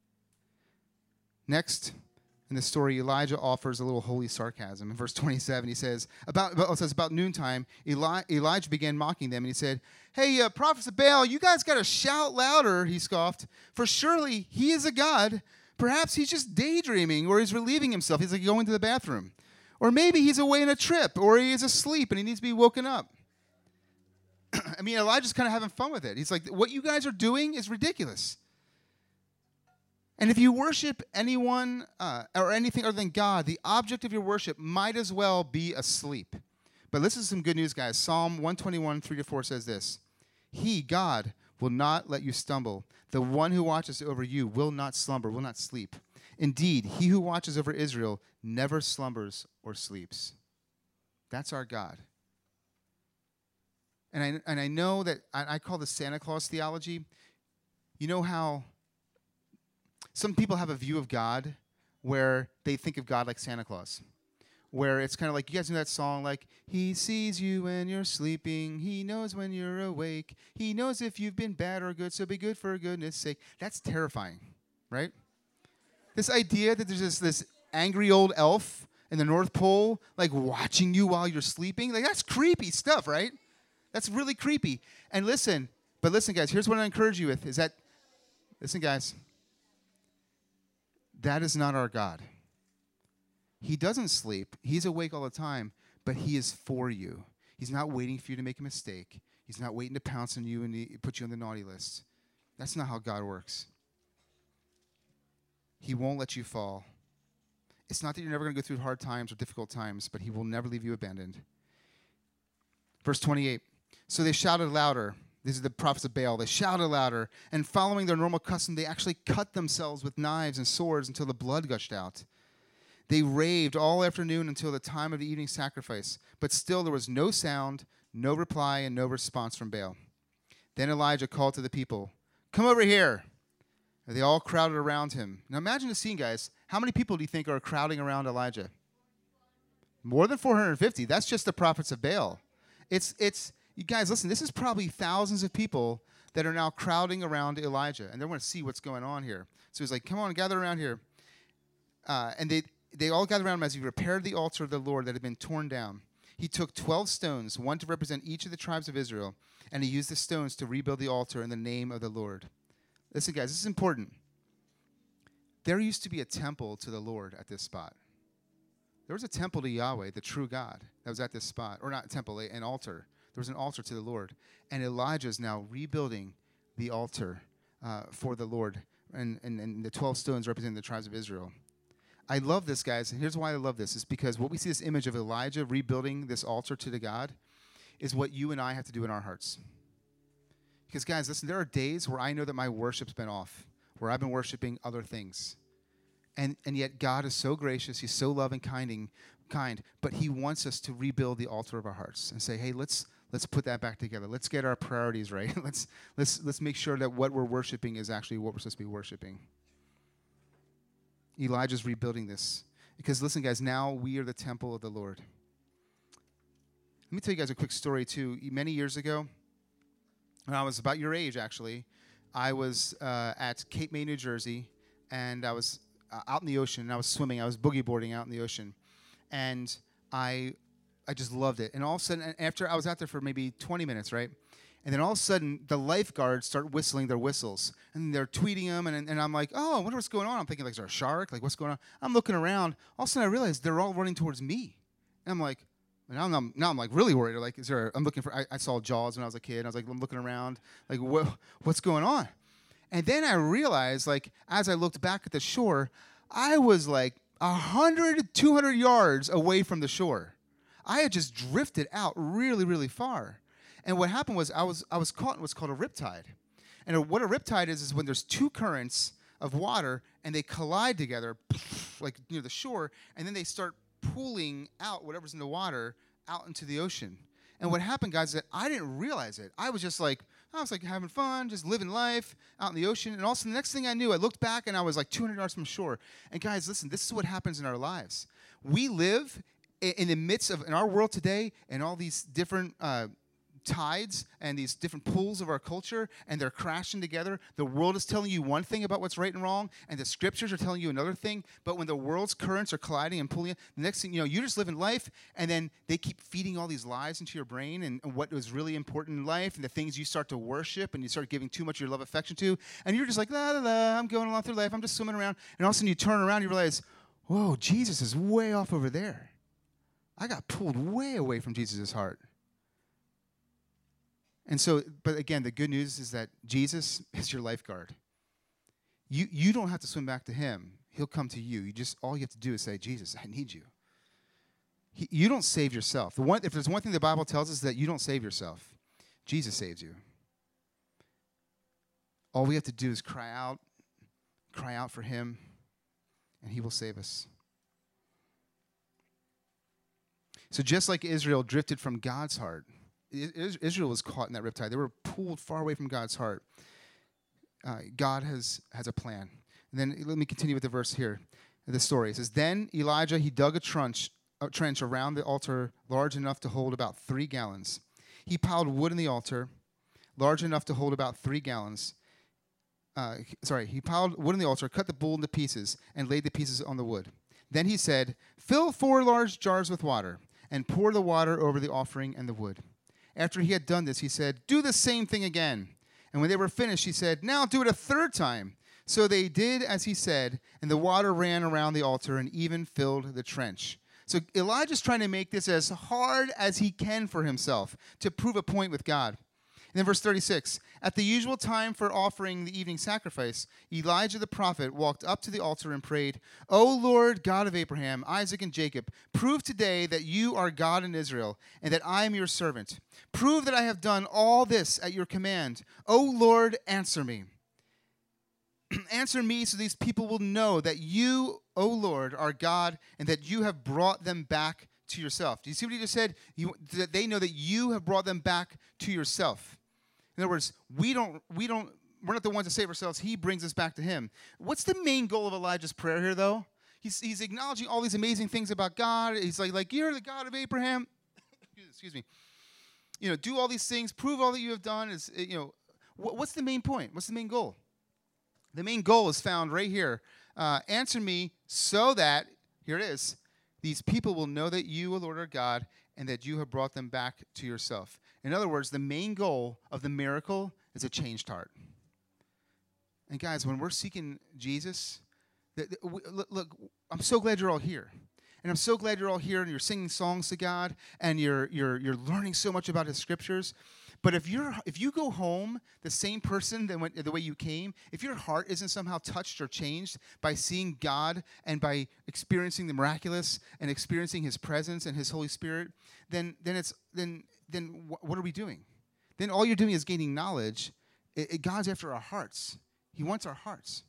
Next, in the story, Elijah offers a little holy sarcasm. In verse 27, he says, about noontime, Elijah began mocking them, and he said, hey, prophets of Baal, you guys got to shout louder, he scoffed, for surely he is a god. Perhaps he's just daydreaming, or he's relieving himself. He's like going to the bathroom. Or maybe he's away on a trip, or he is asleep and he needs to be woken up. I mean, Elijah's kind of having fun with it. He's like, what you guys are doing is ridiculous. And if you worship anyone or anything other than God, the object of your worship might as well be asleep. But listen to some good news, guys. Psalm 121, 3-4 says this. He, God, will not let you stumble. The one who watches over you will not slumber, will not sleep. Indeed, he who watches over Israel never slumbers or sleeps. That's our God. And I know that I call this Santa Claus theology. You know how some people have a view of God where they think of God like Santa Claus, where it's kind of like, you guys know that song, like, he sees you when you're sleeping, he knows when you're awake, he knows if you've been bad or good, so be good for goodness sake. That's terrifying, right? This idea that there's this angry old elf in the North Pole, like, watching you while you're sleeping, like, that's creepy stuff, right? That's really creepy. And listen, guys, here's what I encourage you with, is that, listen, guys, that is not our God. He doesn't sleep. He's awake all the time, but he is for you. He's not waiting for you to make a mistake. He's not waiting to pounce on you and put you on the naughty list. That's not how God works. He won't let you fall. It's not that you're never going to go through hard times or difficult times, but he will never leave you abandoned. Verse 28. So they shouted louder. These are the prophets of Baal. They shouted louder, and following their normal custom, they actually cut themselves with knives and swords until the blood gushed out. They raved all afternoon until the time of the evening sacrifice, but still there was no sound, no reply, and no response from Baal. Then Elijah called to the people, "Come over here." And they all crowded around him. Now imagine the scene, guys. How many people do you think are crowding around Elijah? More than 450. That's just the prophets of Baal. You guys, listen, this is probably thousands of people that are now crowding around Elijah, and they want to see what's going on here. So he's like, come on, gather around here. And they all gathered around him as he repaired the altar of the Lord that had been torn down. He took 12 stones, one to represent each of the tribes of Israel, and he used the stones to rebuild the altar in the name of the Lord. Listen, guys, this is important. There used to be a temple to the Lord at this spot. there was a temple to Yahweh, the true God, that was at this spot. Or not a temple, an altar. There was an altar to the Lord. And Elijah is now rebuilding the altar for the Lord. And the 12 stones representing the tribes of Israel. I love this, guys. And here's why I love this. Is because what we see this image of Elijah rebuilding this altar to the God is what you and I have to do in our hearts. Because, guys, listen, there are days where I know that my worship's been off, where I've been worshiping other things. And yet God is so gracious. He's so loving, kind, but he wants us to rebuild the altar of our hearts and say, hey, let's put that back together. Let's get our priorities right. let's make sure that what we're worshiping is actually what we're supposed to be worshiping. Elijah's rebuilding this. Because listen, guys, now we are the temple of the Lord. Let me tell you guys a quick story, too. Many years ago, when I was about your age, actually, I was at Cape May, New Jersey, and I was out in the ocean, and I was swimming. I was boogie boarding out in the ocean. And I just loved it. And all of a sudden, after I was out there for maybe 20 minutes, right? And then all of a sudden, the lifeguards start whistling their whistles. And they're tweeting them. And I'm like, oh, I wonder what's going on. I'm thinking, like, is there a shark? Like, what's going on? I'm looking around. All of a sudden, I realize they're all running towards me. And I'm like, now I'm like really worried. Like, I'm looking for, I saw Jaws when I was a kid. I was like, I'm looking around. Like, what's going on? And then I realized, like, as I looked back at the shore, I was like 100, 200 yards away from the shore. I had just drifted out really, really far. And what happened was I was caught in what's called a riptide. And what a riptide is when there's two currents of water and they collide together, like near the shore, and then they start pulling out whatever's in the water out into the ocean. And what happened, guys, is that I didn't realize it. I was like having fun, just living life out in the ocean. And also the next thing I knew, I looked back and I was like 200 yards from shore. And guys, listen, this is what happens in our lives. We live in the midst of, in our world today, and all these different tides and these different pools of our culture, and they're crashing together. The world is telling you one thing about what's right and wrong, and the scriptures are telling you another thing. But when the world's currents are colliding and pulling, the next thing you know, you're just living life, and then they keep feeding all these lies into your brain and what was really important in life, and the things you start to worship and you start giving too much of your love affection to, and you're just like, la, la, la, I'm going along through life, I'm just swimming around, and all of a sudden you turn around and you realize, whoa, Jesus is way off over there. I got pulled way away from Jesus' heart. And so, but again, the good news is that Jesus is your lifeguard. You don't have to swim back to him. He'll come to you. All you have to do is say, Jesus, I need you. You don't save yourself. If there's one thing the Bible tells us, that you don't save yourself. Jesus saves you. All we have to do is cry out for him, and he will save us. So just like Israel drifted from God's heart, Israel was caught in that riptide. They were pulled far away from God's heart. God has a plan. And then let me continue with the verse here. The story. It says, then Elijah, he dug a trench around the altar large enough to hold about 3 gallons. He piled wood in the altar large enough to hold about 3 gallons. He piled wood in the altar, cut the bull into pieces, and laid the pieces on the wood. Then he said, fill 4 large jars with water, and pour the water over the offering and the wood. After he had done this, he said, do the same thing again. And when they were finished, he said, now do it a 3rd time. So they did as he said, and the water ran around the altar and even filled the trench. So Elijah's trying to make this as hard as he can for himself to prove a point with God. And then verse 36, at the usual time for offering the evening sacrifice, Elijah the prophet walked up to the altar and prayed, O Lord, God of Abraham, Isaac, and Jacob, prove today that you are God in Israel, and that I am your servant. Prove that I have done all this at your command. O Lord, answer me. Answer me so these people will know that you, O Lord, are God, and that you have brought them back to yourself. Do you see what he just said? That they know that you have brought them back to yourself. In other words, we're not the ones to save ourselves. He brings us back to him. What's the main goal of Elijah's prayer here, though? He's acknowledging all these amazing things about God. He's like you're the God of Abraham. Excuse me. Do all these things. Prove all that you have done. What's the main point? What's the main goal? The main goal is found right here. Answer me so that, here it is, these people will know that you, O Lord, are God, and that you have brought them back to yourself. In other words, the main goal of the miracle is a changed heart. And guys, when we're seeking Jesus, look, I'm so glad you're all here. And I'm so glad you're all here and you're singing songs to God and you're learning so much about His scriptures. But if you go home the same person the way you came, if your heart isn't somehow touched or changed by seeing God and by experiencing the miraculous and experiencing His presence and His Holy Spirit, then what are we doing? Then all you're doing is gaining knowledge. God's after our hearts. He wants our hearts.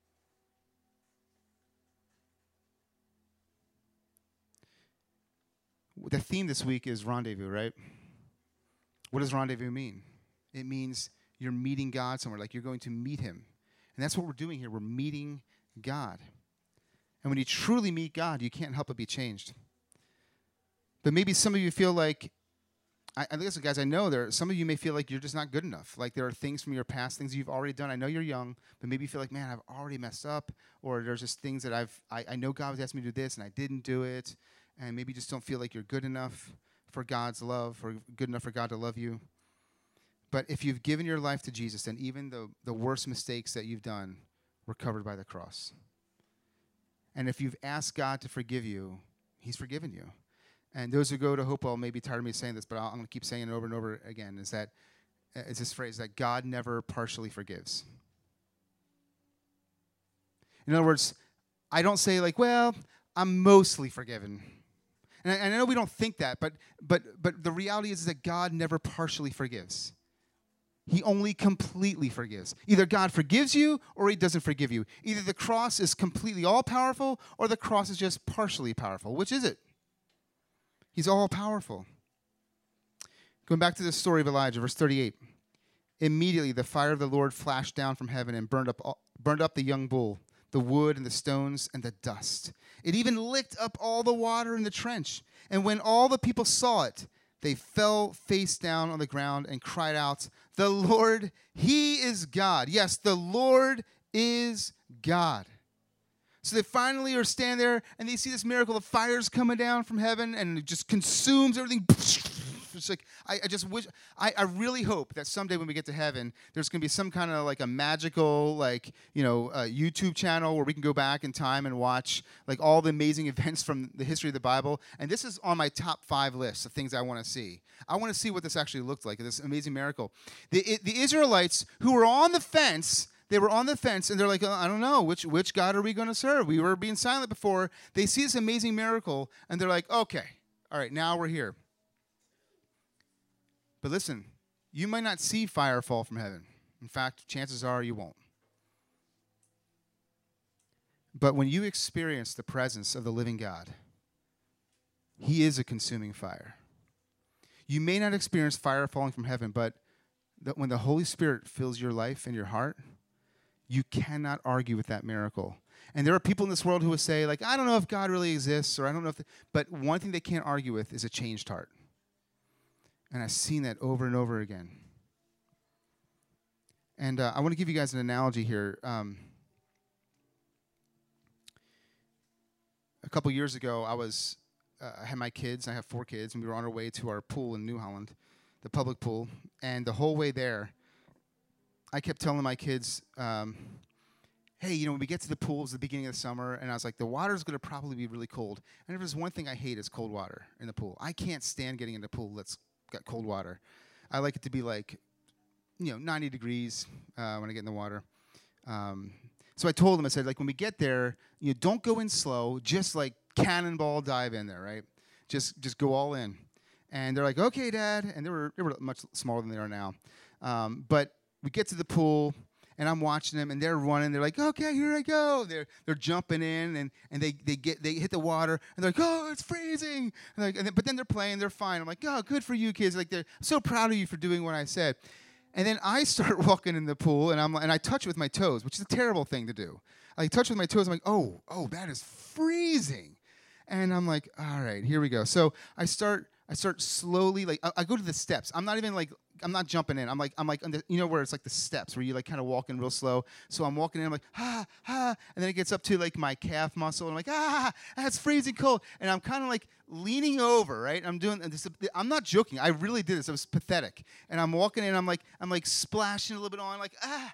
The theme this week is rendezvous, right? What does rendezvous mean? It means you're meeting God somewhere, like you're going to meet Him. And that's what we're doing here. We're meeting God. And when you truly meet God, you can't help but be changed. But maybe some of you feel like, listen, guys, I know some of you may feel like you're just not good enough. Like there are things from your past, things you've already done. I know you're young, but maybe you feel like, man, I've already messed up. Or there's just things that I know God was asking me to do this, and I didn't do it. And maybe you just don't feel like you're good enough for God's love, or good enough for God to love you. But if you've given your life to Jesus, then even the worst mistakes that you've done were covered by the cross. And if you've asked God to forgive you, He's forgiven you. And those who go to Hopewell may be tired of me saying this, but I'm going to keep saying it over and over again, is this phrase that God never partially forgives. In other words, I don't say like, well, I'm mostly forgiven. And I know we don't think that, but the reality is that God never partially forgives. He only completely forgives. Either God forgives you or He doesn't forgive you. Either the cross is completely all-powerful or the cross is just partially powerful. Which is it? He's all-powerful. Going back to the story of Elijah, verse 38. Immediately the fire of the Lord flashed down from heaven and burned up the young bull, the wood and the stones and the dust. It even licked up all the water in the trench. And when all the people saw it, they fell face down on the ground and cried out, "The Lord, He is God." Yes, the Lord is God. So they finally are standing there and they see this miracle. The fire's coming down from heaven and it just consumes everything. It's like, I just wish, I really hope that someday when we get to heaven, there's going to be some kind of like a magical, like, YouTube channel where we can go back in time and watch like all the amazing events from the history of the Bible. And this is on my top 5 list of things I want to see. I want to see what this actually looked like, this amazing miracle. The Israelites who were on the fence, they were on the fence, and they're like, I don't know, which God are we going to serve? We were being silent before. They see this amazing miracle, and they're like, okay, all right, now we're here. But listen, you might not see fire fall from heaven. In fact, chances are you won't. But when you experience the presence of the living God, He is a consuming fire. You may not experience fire falling from heaven, but when the Holy Spirit fills your life and your heart, you cannot argue with that miracle. And there are people in this world who will say, like, I don't know if God really exists, or I don't know if, but one thing they can't argue with is a changed heart. And I've seen that over and over again. And I want to give you guys an analogy here. A couple years ago, I had my kids. I have 4 kids, and we were on our way to our pool in New Holland, the public pool. And the whole way there, I kept telling my kids, hey, when we get to the pool, it's the beginning of the summer, and I was like, the water's going to probably be really cold. And if there's one thing I hate, it's cold water in the pool. I can't stand getting in the pool that's got cold water. I like it to be like, 90 degrees when I get in the water. So I told them, I said, like, when we get there, don't go in slow, just like cannonball dive in there, right? Just go all in. And they're like, okay, Dad. And they were much smaller than they are now. But we get to the pool, and I'm watching them, and they're running. They're like, okay, here I go. They're jumping in, and they hit the water, and they're like, oh, it's freezing. But then they're playing, they're fine. I'm like, oh, good for you kids. Like, I'm so proud of you for doing what I said. And then I start walking in the pool, and I touch it with my toes, which is a terrible thing to do. I touch with my toes. I'm like, oh, that is freezing. And I'm like, all right, here we go. So I start slowly, like, I go to the steps. I'm not jumping in. I'm like, where it's like the steps where you like kind of walk in real slow. So I'm walking in, I'm like, and then it gets up to like my calf muscle, and I'm like, that's freezing cold. And I'm kind of like leaning over, right? I'm doing this. I'm not joking. I really did this. It was pathetic. And I'm walking in, I'm like splashing a little bit on, like,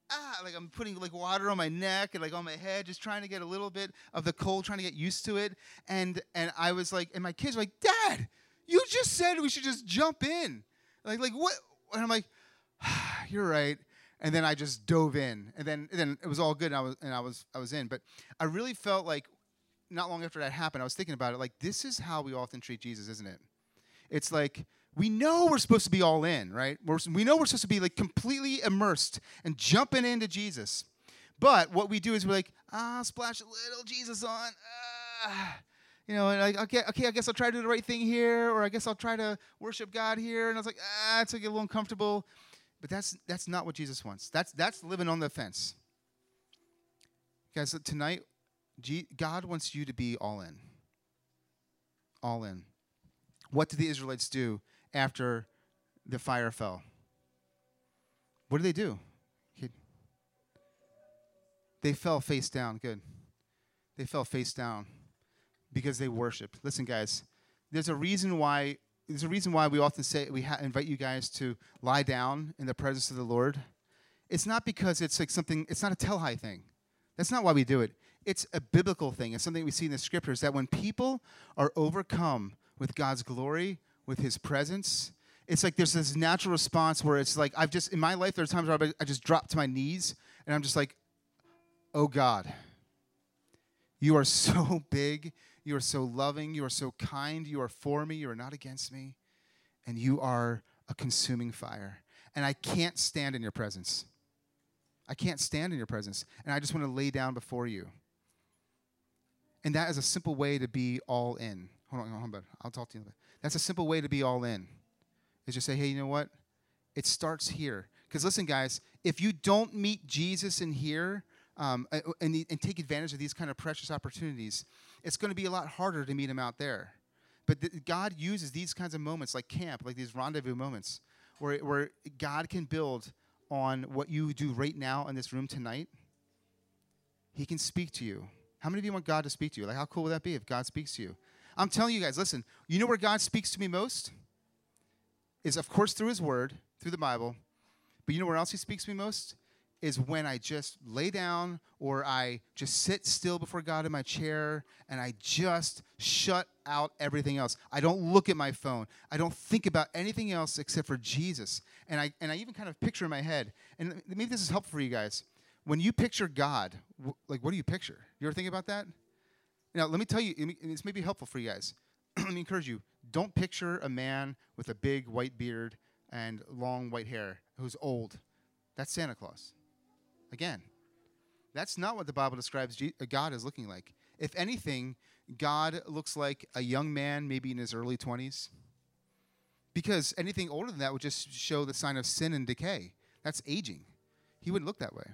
like I'm putting like water on my neck and like on my head, just trying to get a little bit of the cold, trying to get used to it. And I was like, and my kids were like, Dad, you just said we should just jump in. Like what? And I'm like, you're right. And then I just dove in, and then it was all good, and I was in. But I really felt like not long after that happened, I was thinking about it. Like, this is how we often treat Jesus, isn't it? It's like we know we're supposed to be all in, right? We know we're supposed to be like completely immersed and jumping into Jesus. But what we do is we're like, splash a little Jesus on, and like, okay, I guess I'll try to do the right thing here, or I guess I'll try to worship God here. And I was like, it's like a little uncomfortable. But that's not what Jesus wants. That's living on the fence. Guys, tonight, God wants you to be all in. All in. What did the Israelites do after the fire fell? What did they do? They fell face down. Good. They fell face down because they worshiped. Listen, guys, there's a reason why we often say invite you guys to lie down in the presence of the Lord. It's not because it's like something, it's not a tell high thing. That's not why we do it. It's a biblical thing. It's something we see in the scriptures that when people are overcome with God's glory, with his presence, it's like there's this natural response where it's like in my life, there's times where I just drop to my knees and I'm just like, oh God, you are so big. You are so loving. You are so kind. You are for me. You are not against me. And you are a consuming fire. And I can't stand in your presence. I can't stand in your presence. And I just want to lay down before you. And that is a simple way to be all in. Hold on, bud. I'll talk to you in a bit. That's a simple way to be all in. Is just say, hey, you know what? It starts here. Because listen, guys, if you don't meet Jesus in here, and take advantage of these kind of precious opportunities, it's going to be a lot harder to meet him out there. But God uses these kinds of moments like camp, like these rendezvous moments, where God can build on what you do right now in this room tonight. He can speak to you. How many of you want God to speak to you? Like, how cool would that be if God speaks to you? I'm telling you guys, listen, you know where God speaks to me most? Is, of course, through his word, through the Bible. But you know where else he speaks to me most? Is when I just lay down or I just sit still before God in my chair and I just shut out everything else. I don't look at my phone. I don't think about anything else except for Jesus. And I even kind of picture in my head, and maybe this is helpful for you guys. When you picture God, like what do you picture? You ever think about that? Now, let me tell you, this may be helpful for you guys. Let me encourage you. Don't picture a man with a big white beard and long white hair who's old. That's Santa Claus. Again, that's not what the Bible describes God as looking like. If anything, God looks like a young man, maybe in his early 20s. Because anything older than that would just show the sign of sin and decay. That's aging. He wouldn't look that way.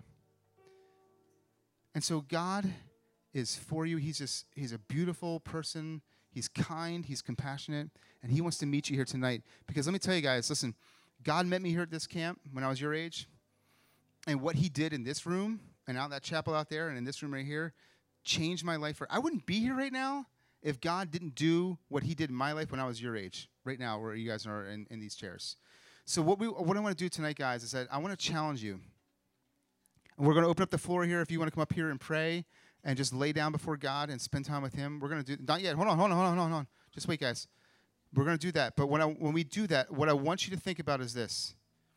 And so God is for you. He's a beautiful person. He's kind. He's compassionate. And he wants to meet you here tonight. Because let me tell you guys, listen, God met me here at this camp when I was your age. And what he did in this room and out that chapel out there and in this room right here changed my life. I wouldn't be here right now if God didn't do what he did in my life when I was your age, right now where you guys are in these chairs. So what I want to do tonight, guys, is that I want to challenge you. And we're going to open up the floor here if you want to come up here and pray and just lay down before God and spend time with him. We're going to do, not yet, hold on. Just wait, guys. We're going to do that. But when we do that, what I want you to think about is this.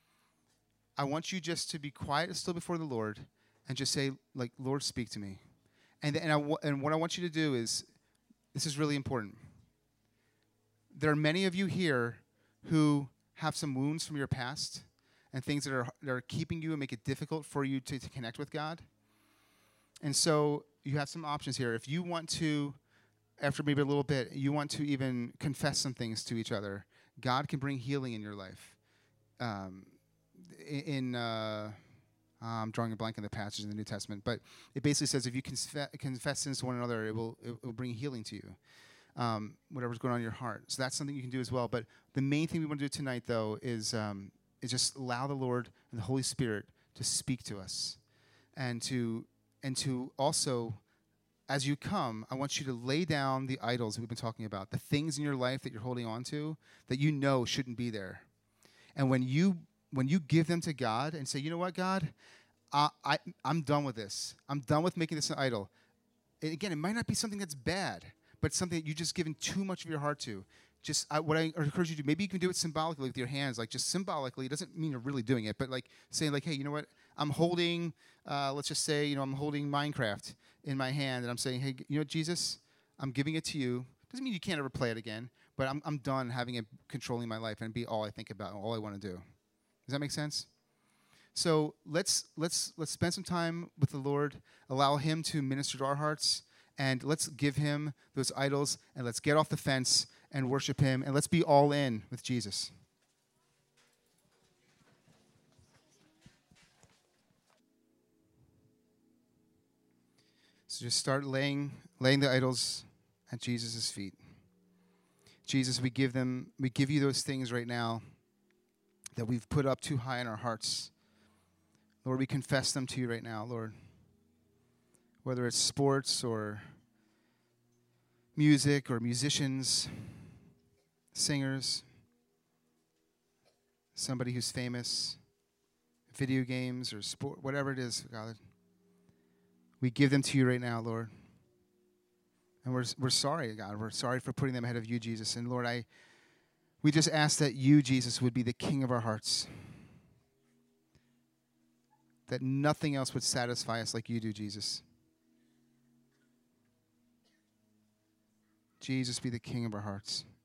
I want you just to be quiet and still before the Lord and just say, like, Lord, speak to me. And what I want you to do is, this is really important. There are many of you here who have some wounds from your past and things that are keeping you and make it difficult for you to connect with God. And so you have some options here. If you want to, after maybe a little bit, you want to even confess some things to each other, God can bring healing in your life. I'm drawing a blank in the passage in the New Testament, but it basically says if you confess sins to one another, it will bring healing to you, whatever's going on in your heart. So that's something you can do as well. But the main thing we want to do tonight, though, is just allow the Lord and the Holy Spirit to speak to us, and to also, as you come, I want you to lay down the idols that we've been talking about, the things in your life that you're holding on to that you know shouldn't be there, and when you give them to God and say, you know what, God, I'm done with this. I'm done with making this an idol. And again, it might not be something that's bad, but something that you've just given too much of your heart to. What I encourage you to do, maybe you can do it symbolically with your hands, like just symbolically. It doesn't mean you're really doing it, but like saying like, hey, you know what? I'm holding, let's just say, I'm holding Minecraft in my hand, and I'm saying, hey, you know what, Jesus, I'm giving it to you. Doesn't mean you can't ever play it again, but I'm done having it controlling my life and be all I think about and all I want to do. Does that make sense? So let's spend some time with the Lord, allow Him to minister to our hearts, and let's give Him those idols, and let's get off the fence and worship Him, and let's be all in with Jesus. So just start laying the idols at Jesus' feet. Jesus, we give you those things right now that we've put up too high in our hearts. Lord, we confess them to you right now, Lord. Whether it's sports or music or musicians, singers, somebody who's famous, video games or sport, whatever it is, God. We give them to you right now, Lord. And we're sorry, God. We're sorry for putting them ahead of you, Jesus. And Lord, we just ask that you, Jesus, would be the king of our hearts. That nothing else would satisfy us like you do, Jesus. Jesus, be the king of our hearts.